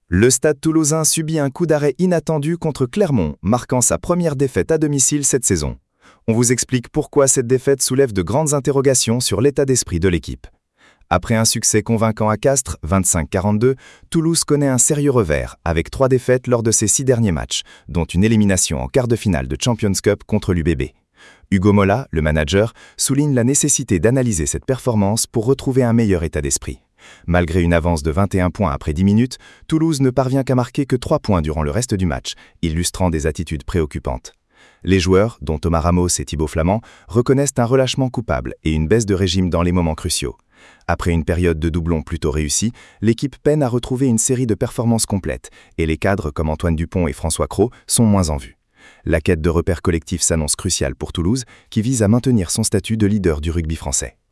Le Stade Toulousain subit un coup d'arrêt inattendu contre Clermont, marquant sa première défaite à domicile cette saison. On vous explique pourquoi cette défaite soulève de grandes interrogations sur l'état d'esprit de l'équipe. Après un succès convaincant à Castres, 25-42, Toulouse connaît un sérieux revers, avec 3 défaites lors de ses 6 derniers matchs, dont une élimination en quart de finale de Champions Cup contre l'UBB. Hugo Mola, le manager, souligne la nécessité d'analyser cette performance pour retrouver un meilleur état d'esprit. Malgré une avance de 21 points après 10 minutes, Toulouse ne parvient qu'à marquer que 3 points durant le reste du match, illustrant des attitudes préoccupantes. Les joueurs, dont Thomas Ramos et Thibaut Flament, reconnaissent un relâchement coupable et une baisse de régime dans les moments cruciaux. Après une période de doublons plutôt réussie, l'équipe peine à retrouver une série de performances complètes et les cadres comme Antoine Dupont et François Cros sont moins en vue. La quête de repères collectifs s'annonce cruciale pour Toulouse, qui vise à maintenir son statut de leader du rugby français.